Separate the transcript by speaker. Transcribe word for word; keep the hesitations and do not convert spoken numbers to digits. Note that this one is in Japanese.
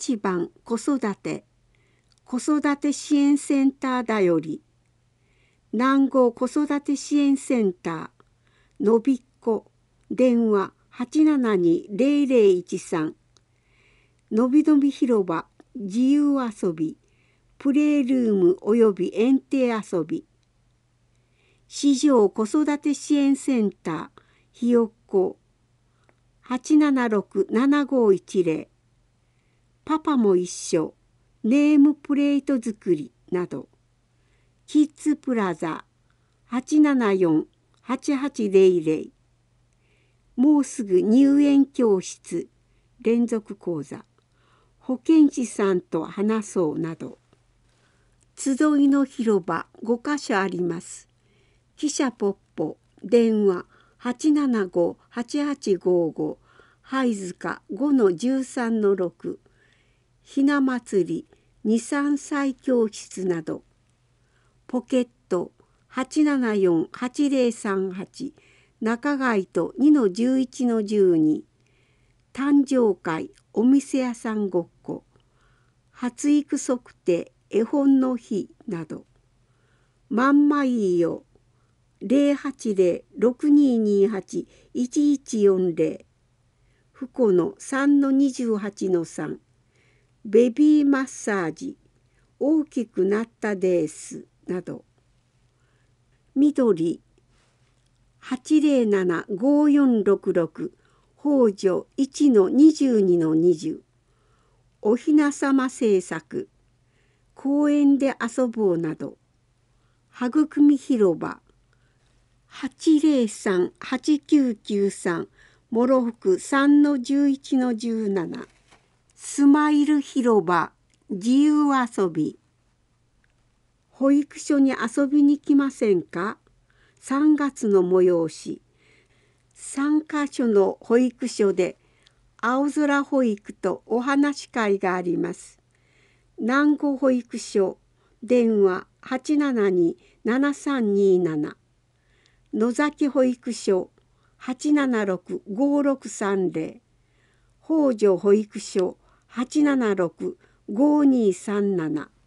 Speaker 1: ちばん子育て子育て支援センターだより南郷子育て支援センターのびっこ電話 はちななにゼロゼロいちさんのびのび広場自由遊びプレイルームおよび園庭遊び市場子育て支援センターひよっこはちななろく ななごいちゼロパパも一緒ネームプレート作りなどキッズプラザ はちななよん はちはちゼロゼロもうすぐ入園教室連続講座保健師さんと話そうなど集いの広場ごかしょあります。汽車ポッポ電話 はちななご はちはちごご はいずか ごのじゅうさんのろくひな祭りにさんさい教室などポケット はちななよん はちゼロさんはち 中街と にのじゅういちのじゅうに誕生会お店屋さんごっこ発育測定絵本の日などまんまいいよゼロはちゼロ ろくににはち いちいちよんゼロふこの さんのにじゅうはちのさんベビーマッサージ大きくなったですなど緑 はちゼロなな ごよんろくろく 北条 いちのにじゅうにのにじゅうおひなさま製作公園で遊ぼうなど育み広場 はちゼロさん はちきゅうきゅうさん もろふく さんのじゅういちのじゅうななスマイル広場自由遊び保育所に遊びに来ませんかさんがつの催しさんかしょの保育所で青空保育とお話し会があります。南郷保育所電話 はちななに ななさんになな 野崎保育所 はちななろく ごろくさんゼロ 北条保育所 はちななろく ごにさんなな